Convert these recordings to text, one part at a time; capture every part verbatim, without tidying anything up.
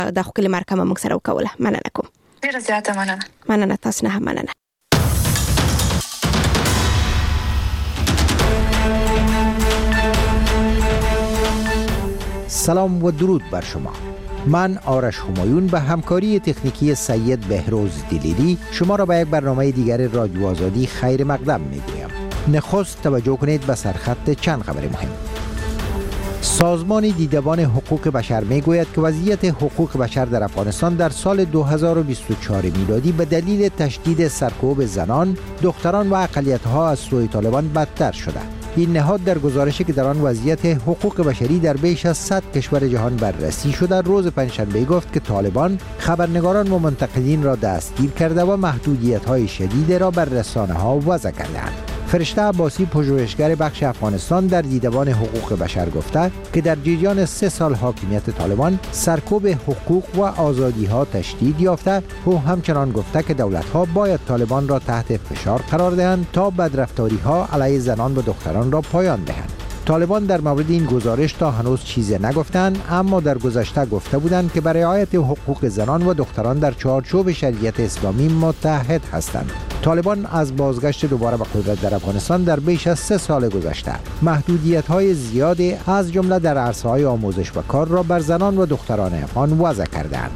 د خپل مرکه موږ سره وکوله. مننه کوم. ډیره زیاته مننه. مننه تاسو نه هم مننه. سلام و درود بر شما. من آرش همایون به همکاری تکنیکی سید بهروز دلیری شما را به یک برنامه دیگر رادیو آزادی خیر مقدم میگویم. نخست توجه کنید به سرخط چند خبر مهم. سازمان دیدبان حقوق بشر میگوید که وضعیت حقوق بشر در افغانستان در سال دو هزار و بیست و چهار میلادی به دلیل تشدید سرکوب زنان، دختران و اقلیت‌ها از سوی طالبان بدتر شده. این نهاد در گزارشی که در آن وضعیت حقوق بشری در بیش از صد کشور جهان بررسی شده روز پنجشنبه گفت که طالبان خبرنگاران و منتقدین را دستگیر کرده و محدودیت‌های شدید را بر رسانه‌ها وضع کردند. فرشته عباسی پژوهشگر بخش افغانستان در دیدبان حقوق بشر گفته که در جریان سه سال حاکمیت طالبان سرکوب حقوق و آزادی‌ها تشدید یافته. او همچنان گفته که دولت‌ها باید طالبان را تحت فشار قرار دهند تا بدرفتاری‌ها علیه زنان و دختران را پایان دهند. طالبان در مورد این گزارش تا هنوز چیزی نگفتند، اما در گذشته گفته بودند که برای رعایت حقوق زنان و دختران در چارچوب شریعت اسلامی متحد هستند. طالبان از بازگشت دوباره به قدرت در افغانستان در بیش از سه سال گذشته محدودیت‌های زیادی از جمله در عرصه‌های آموزش و کار را بر زنان و دختران افغان وضع کردند.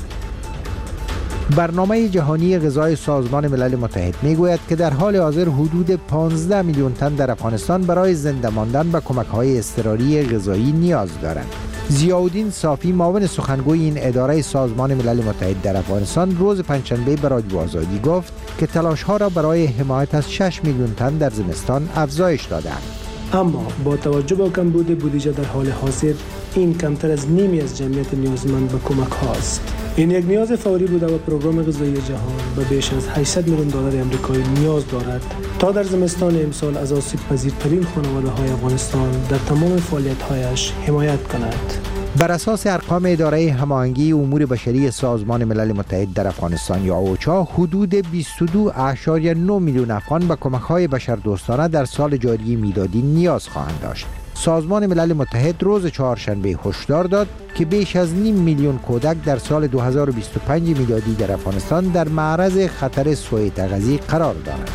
برنامه جهانی غذای سازمان ملل متحد میگوید که در حال حاضر حدود پانزده میلیون تن در افغانستان برای زنده ماندن به کمک‌های اضطراری غذایی نیاز دارند. ضیاءالدین صافی معاون سخنگوی این اداره سازمان ملل متحد در افغانستان روز پنجشنبه به رادیو آزادی گفت که تلاش‌ها را برای حمایت از شش میلیون تن در زمستان افزایش دادند. اما با توجه به کمبود بودجه در حال حاضر این کمتر از نیمی از جمعیت نیازمند به کمک هاست. این یک نیاز فوری بوده و پروگرام غذایی جهان به بیش از هشتصد میلیون دلار آمریکایی نیاز دارد تا در زمستان امسال از آسیب پذیرترین خانواده‌های افغانستان در تمام فعالیت‌هایش حمایت کند. بر اساس ارقام اداره هماهنگی امور بشری سازمان ملل متحد در افغانستان یا اوچا حدود بیست و دو ممیز نه میلیون افغان به کمک‌های بشردوستانه در سال جاری میلادی نیاز خواهند داشت. سازمان ملل متحد روز چهارشنبه هشدار داد که بیش از نیم میلیون کودک در سال دو هزار و بیست و پنج میلادی در افغانستان در معرض خطر سوء تغذیه قرار دارند.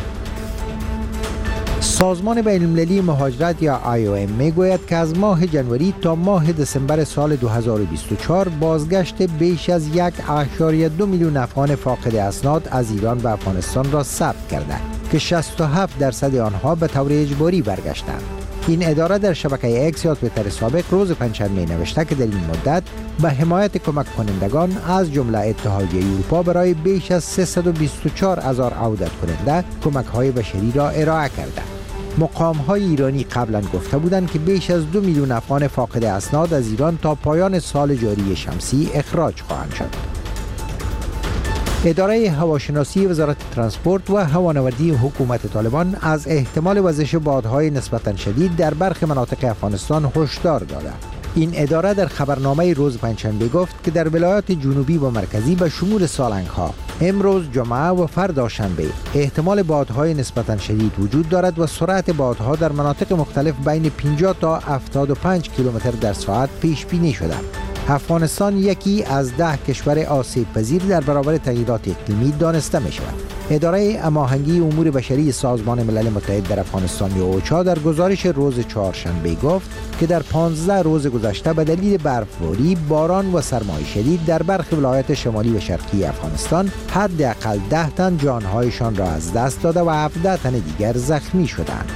سازمان بین‌المللی مهاجرت یا آی او ام میگوید که از ماه جنوری تا ماه دسامبر سال دو هزار و بیست و چهار بازگشت بیش از یک ممیز دو میلیون افغان فاقد اسناد از ایران به افغانستان را ثبت کرده که شصت و هفت درصد آنها به طور اجباری برگشتند. این اداره در شبکه اکس یا توییتر سابق روز پنجشنبه نوشته که در این مدت به حمایت کمک کنندگان از جمله اتحادیه اروپا برای بیش از سیصد و بیست و چهار هزار عودت کننده کمک‌های بشری را ارائه کرده. مقام‌های ایرانی قبلا گفته بودند که بیش از دو میلیون افغان فاقد اسناد از ایران تا پایان سال جاری شمسی اخراج خواهند شد. اداره هواشناسی وزارت ترانسپورت و هوانوردی حکومت طالبان از احتمال وزش بادهای نسبتاً شدید در برخی مناطق افغانستان هشدار داده. این اداره در خبرنامه روز پنجشنبه گفت که در ولایات جنوبی و مرکزی به شمول سالنگ‌ها امروز جمعه و فردا شنبه احتمال بادهای نسبتاً شدید وجود دارد و سرعت بادها در مناطق مختلف بین پنجاه تا هفتاد و پنج کیلومتر در ساعت پیش بینی شده. افغانستان یکی از ده کشور آسیب پذیر در برابر تغییرات اقلیمی دانسته می شود. اداره هماهنگی امور بشری سازمان ملل متحد در افغانستان یا اوچا در گزارش روز چهارشنبه گفت که در پانزده روز گذشته به دلیل برفباری، باران و سرمای شدید در برخی ولایات شمالی و شرقی افغانستان حداقل ده تن جانهایشان را از دست داده و هفده تن دیگر زخمی شدند.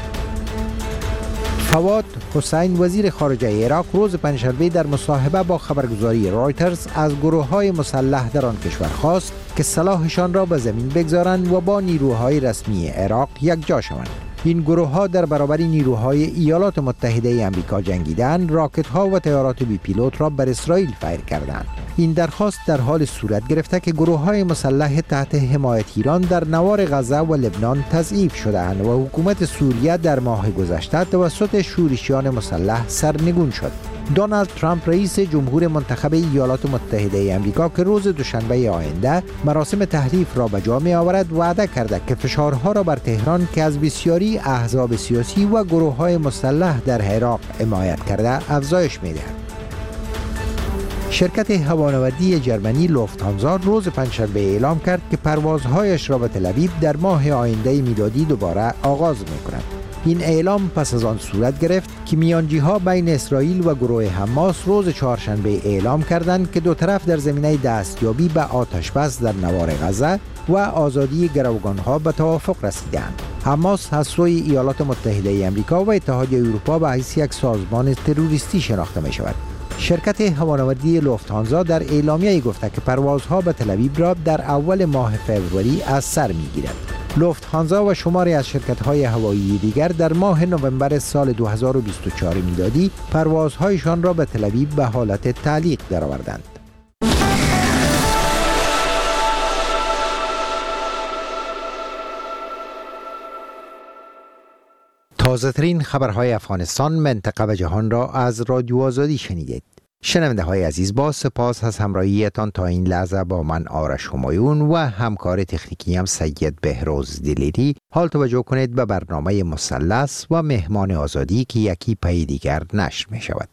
فواد حسین وزیر خارجه عراق روز پنجشنبه در مصاحبه با خبرگزاری رایترز از گروه‌های مسلح در آن کشور خواست که سلاحشان را به زمین بگذارند و با نیروهای رسمی عراق یکجا شوند. این گروه‌ها در برابر نیروهای ایالات متحده آمریکا جنگیدند، راکت‌ها و طیارات بی پیلوت را بر اسرائیل فایر کردند. این درخواست در حال صورت گرفته که گروه‌های مسلح تحت حمایت ایران در نوار غزه و لبنان تضعیف شده‌اند و حکومت سوریه در ماه گذشته توسط شورشیان مسلح سرنگون شد. دونالد ترامپ رئیس جمهور منتخب ایالات متحده آمریکا که روز دوشنبه آینده مراسم تحریف را به جا می‌آورد وعده کرده که فشارها را بر تهران که از بسیاری احزاب سیاسی و گروه‌های مسلح در عراق حمایت کرده افزایش می‌دهد. شرکت هوانوردی جرمنی لوفت‌هانزا روز پنجشنبه اعلام کرد که پروازهایش را به تل‌آویو در ماه آینده میلادی دوباره آغاز می‌کند. این اعلام پس از آن صورت گرفت که میانجی‌ها بین اسرائیل و گروه حماس روز چهارشنبه اعلام کردند که دو طرف در زمینه دستیابی به آتش‌بس در نوار غزه و آزادی گروگان‌ها به توافق رسیدند. حماس از سوی ایالات متحده آمریکا و اتحادیه اروپا به حیث یک سازمان تروریستی شناخته می‌شود. شرکت هوانوردی لوفت‌هانزا در اعلامیه گفته که پروازها به تل‌آویو را در اول ماه فوریه از سر می‌گیرد. لوفت‌هانزا و شماری از شرکت‌های هوایی دیگر در ماه نوامبر سال دو هزار و بیست و چهار میلادی پروازهایشان را به تل‌آویو به حالت تعلیق درآوردند. تازه‌ترین خبرهای افغانستان، منطقه و جهان را از رادیو آزادی شنیدید. شنونده های عزیز، با سپاس از همراهیتان تا این لحظه با من آرش همایون و همکار تکنیکی هم سید بهروز دلیری. حال توجه کنید به برنامه مثلث و مهمان آزادی که یکی پی دیگر نشر می شود.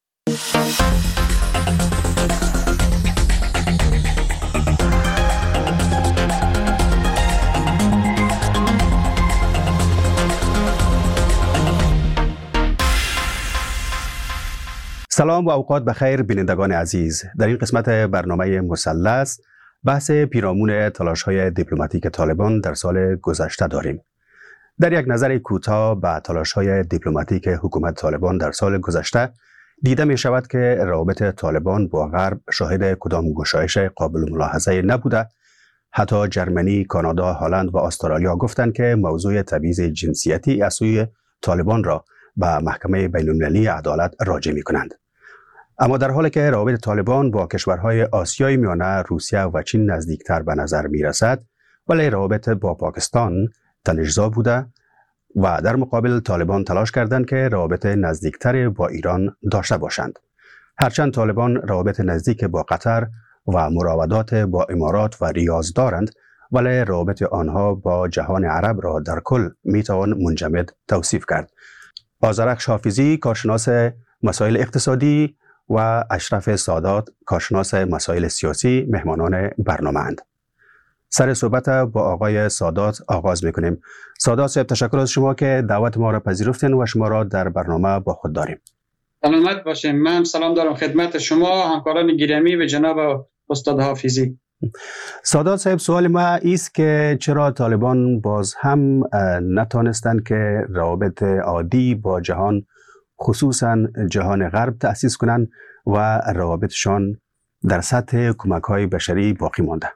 سلام و اوقات بخیر بینندگان عزیز. در این قسمت برنامه مثلث بحث پیرامون تلاش‌های دیپلماتیک طالبان در سال گذشته داریم. در یک نظر کوتاه به تلاش‌های دیپلماتیک حکومت طالبان در سال گذشته دیده می شود که روابط طالبان با غرب شاهد کدام گشایش قابل ملاحظه نبوده. حتی جرمنی، کانادا، هلند و استرالیا گفتند که موضوع تبعیض جنسیتی از سوی طالبان را به محکمه بین‌المللی عدالت راجع می کنند. اما در حالی که روابط طالبان با کشورهای آسیای میانه، روسیه و چین نزدیکتر به نظر می رسد، ولی روابط با پاکستان تنش‌زا بوده و در مقابل طالبان تلاش کردند که روابط نزدیکتر با ایران داشته باشند. هرچند طالبان روابط نزدیک با قطر و مراودات با امارات و ریاض دارند، ولی روابط آنها با جهان عرب را در کل می توان منجمد توصیف کرد. آذرخش حافظی، کارشناس مسائل اقتصادی، و اشرف سادات، کارشناس مسائل سیاسی، مهمانان برنامه اند. سر صحبت با آقای سادات آغاز میکنیم. سادات صاحب، تشکر از شما که دعوت ما را پذیرفتین و شما را در برنامه با خود داریم. سلامت باشین. من سلام دارم خدمت شما، همکاران گرامی و جناب استاد حافظی. سادات صاحب، سوال ما است که چرا طالبان باز هم نتانستند که روابط عادی با جهان، خصوصا جهان غرب تأسیس کنند و روابطشان در سطح کمک‌های بشری باقی مانده؟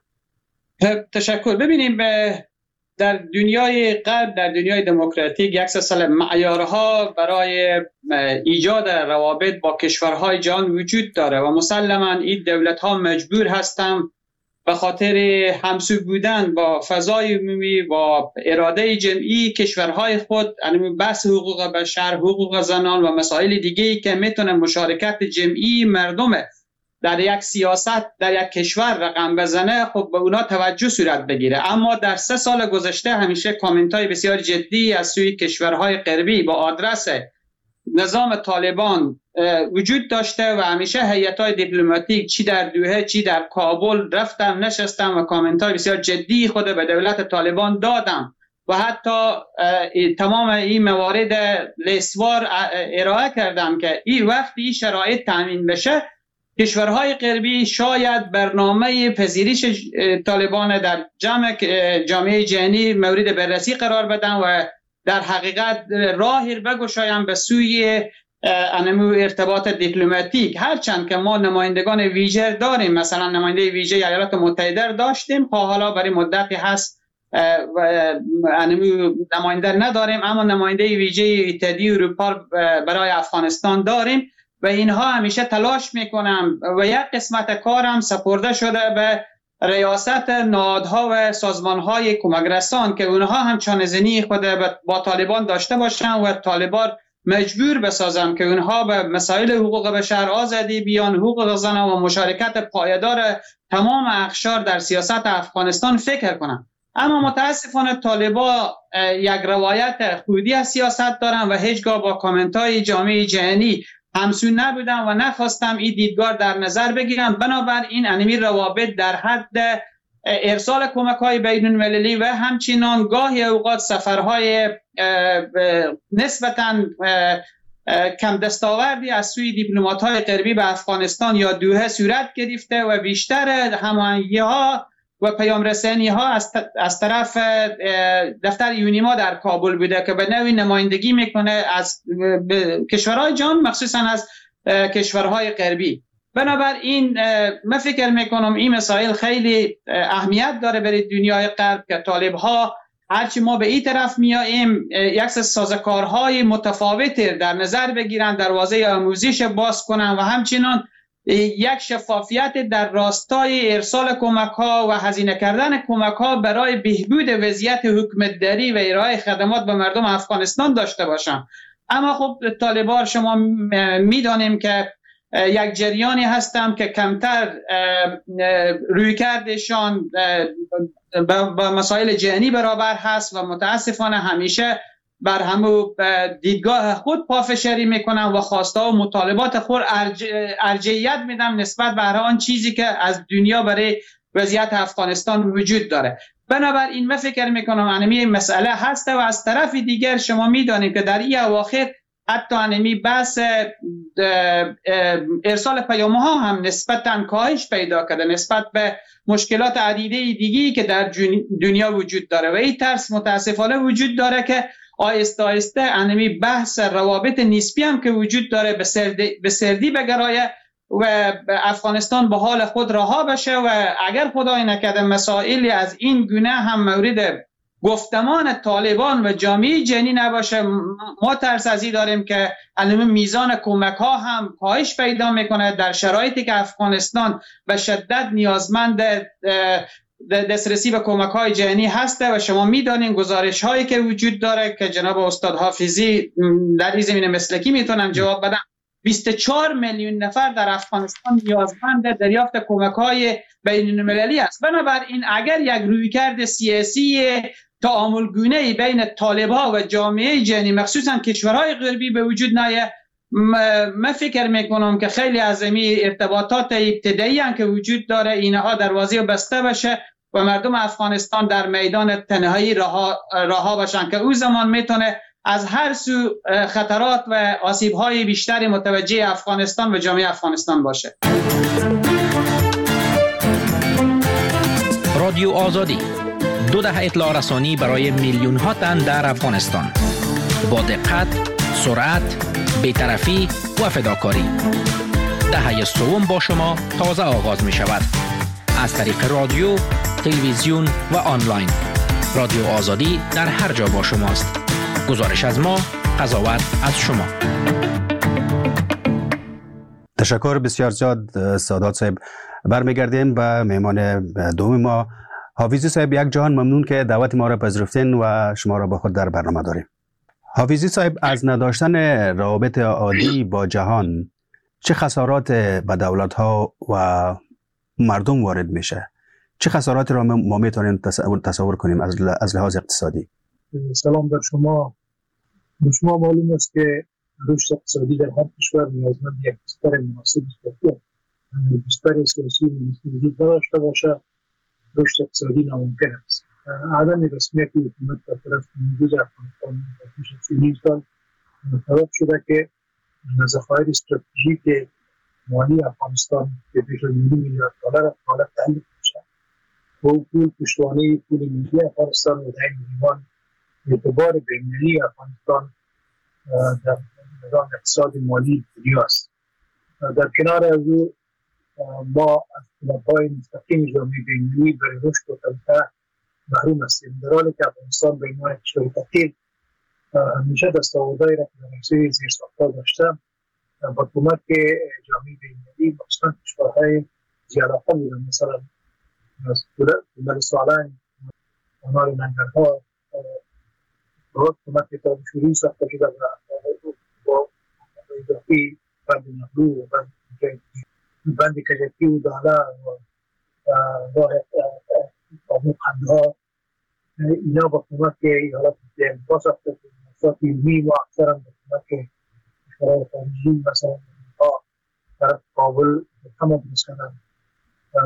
تشکر. ببینیم در دنیای غرب، در دنیای دموکراتیک، یک سلسله معیارها برای ایجاد روابط با کشورهای جهان وجود داره و مسلماً این دولت‌ها مجبور هستند به خاطر همسو بودن با فضای عمومی، با اراده جمعی کشورهای خود، یعنی بحث حقوق بشر، حقوق زنان و مسائل دیگه‌ای که میتونه مشارکت جمعی مردم در یک سیاست در یک کشور رقم بزنه، خب به اونا توجه صورت بگیره. اما در سه سال گذشته همیشه کامنت‌های بسیار جدی از سوی کشورهای غربی با آدرس نظام طالبان وجود داشته و همیشه هیئت‌های دیپلماتیک چی در دوحه چی در کابل رفتم نشستم و کامنت‌های بسیار جدی خود به دولت طالبان دادم و حتی تمام این موارد لیستوار ارائه کردم که این وقتی این شرایط تامین بشه، کشورهای غربی شاید برنامه پذیرش طالبان در جمع جامعه جهانی مورد بررسی قرار بدن و در حقیقت راهی بگشایم به سوی انمو ارتباط دیپلماتیک. هرچند که ما نمایندگان ویژه داریم، مثلا نماینده ویژه ایالات متحده داشتیم، حالا برای مدتی هست و انمو نماینده نداریم، اما نماینده ویژه اتحادیه اروپا برای افغانستان داریم و اینها همیشه تلاش میکنن و یک قسمت کارم سپرده شده به ریاست نهادها و سازمانهای کمک رسان که اونها هم چانه‌زنی خود با طالبان داشته باشن و طالبان مجبور بسازن که اونها به مسائل حقوق بشر، آزادی بیان، حقوق زنان و مشارکت پایدار تمام اقشار در سیاست افغانستان فکر کنن. اما متاسفانه طالبان یک روایت خودی از سیاست دارن و هیچگاه با کامنت‌های جامعه جهانی همسو نبودم و نخواستم این دیدگاه در نظر بگیرم. بنابراین انمی روابط در حد ارسال کمک‌های بین‌المللی و همچنان گاهی اوقات سفرهای نسبتاً کم دستاوردی از سوی دیپلمات‌های غربی به افغانستان یا دوحه صورت گرفته و بیشتر هماهنگی‌ها و پیام رسانی‌ها از از طرف دفتر یونیما در کابل بوده که به نوعی نمایندگی میکنه از کشورهای جهان، مخصوصاً از کشورهای غربی. بنابراین من فکر میکنم این مسائل خیلی اهمیت داره برای دنیای غرب که طالب‌ها هرچی ما به این طرف میاییم یک سازوکارهای متفاوت در نظر بگیرن، دروازه آموزش باز کنن و همچنان یک شفافیت در راستای ارسال کمک‌ها و هزینه کردن کمک‌ها برای بهبود وضعیت حکومتداری و ارائه خدمات به مردم افغانستان داشته باشن. اما خب طالبان شما میدانیم که یک جریانی هستم که کمتر رویکردشان با مسائل جهانی برابر هست و متاسفانه همیشه بر همو دیدگاه خود پافشاری میکنن و خواسته و مطالبات خود ارج... ارجحیت میدن نسبت به هر آن چیزی که از دنیا برای وضعیت افغانستان وجود داره. بنابراین من فکر میکنم انمی مسئله هست و از طرف دیگر شما میدانید که در این اواخر حتی انمی بحث ارسال پیام‌ها هم نسبتاً کاهش پیدا کرده نسبت به مشکلات عدیده دیگی که در دنیا وجود داره و این ترس متاسفانه وجود داره که آهسته آهسته انمی بحث روابط نسبی هم که وجود داره به سردی, به سردی بگرایه و افغانستان به حال خود رها بشه و اگر خدای نکرده مسائلی از این گونه هم مورد گفتمان طالبان و جامعه جهانی نباشه، ما ترس از این داریم که الان میزان کمک ها هم کاهش پیدا میکنه در شرایطی که افغانستان به شدت نیازمند دسترسی به کمک های جهانی هسته و شما میدانین گزارش هایی که وجود داره که جناب استاد حافظی در این زمینه مسلکی میتونن جواب بدن. بیست و چهار میلیون نفر در افغانستان نیازمند دریافت کمک های بین المللی است. بنابراین اگر یک رویکرد سیاسی تعامل گونه‌ای بین طالب‌ها و جامعه جهانی مخصوصاً کشورهای غربی به وجود نیاید، من فکر میکنم که خیلی از این ارتباطات ابتدایی هم که وجود داره اینها دروازه بسته بشه و مردم افغانستان در میدان تنهایی رها رها باشن که او زمان میتونه از هر سو خطرات و آسیب‌های بیشتری متوجه افغانستان و جامعه افغانستان باشه. رادیو آزادی، دو دهه اطلاع رسانی برای میلیون ها تن در افغانستان، با دقت، سرعت، بی‌طرفی و فداکاری. دهه سوم با شما تازه آغاز می شود. از طریق رادیو، تلویزیون و آنلاین. رادیو آزادی در هر جا با شماست. گزارش از ما، قضاوت از شما. تشکر بسیار زیاد سادات صاحب. برمیگردیم به مهمان دوم ما حافظی صاحب. یک جهان ممنون که دعوت ما را پذیرفتین و شما را با خود در برنامه داریم. حافظی صاحب، از نداشتن روابط عالی با جهان چه خسارات به دولت‌ها و مردم وارد میشه؟ چه خساراتی را ما میتونیم تصور, تصور کنیم از, از لحاظ اقتصادی؟ سلام بر شما. به شما معلوم است که رشد اقتصادی در هر کشور نیازمند یک بستر مناسب است. بستر سیاسی وجود داشته باشه، رشد اقتصادی ناممکن است. عدم رسمیت حکومت در طرف موجود افغانستان در پیش از سی سال سبب شده که ذخایر استراتژیک مالی افغانستان که بیش از نیم میلیارد دلار حالت تحلیل میشه و پول پشتوانه پول ملی افغانستان و در این زمان اعتبار بین‌المللی افغانستان در نظام اقتصاد مالی دنیا است. در کنار از او ما از کمک‌های مستقیم جامعه بین‌المللی برای رشد و توسعه محروم هستیم، در حالی که افغانستان به عنوان کشور فقیر همیشه دستاوردهایی را که در حوزه زیرساخت‌ها داشته با کمک جامعه بین‌المللی مخصوصاً کشورهای زیادتر بودن، مثلا دولت سالنگ، آنار ننگرها با کمک تابشوری ساخته شده و با اضافی بند نهرو و بند کجکی و داله و راه قانون قندها، اینا با کمک ایالات متحده ساخته شده. مسافت علمی و اکثر هم با کمک کشورهای خارجی مثلا در کابل تمام درست کردن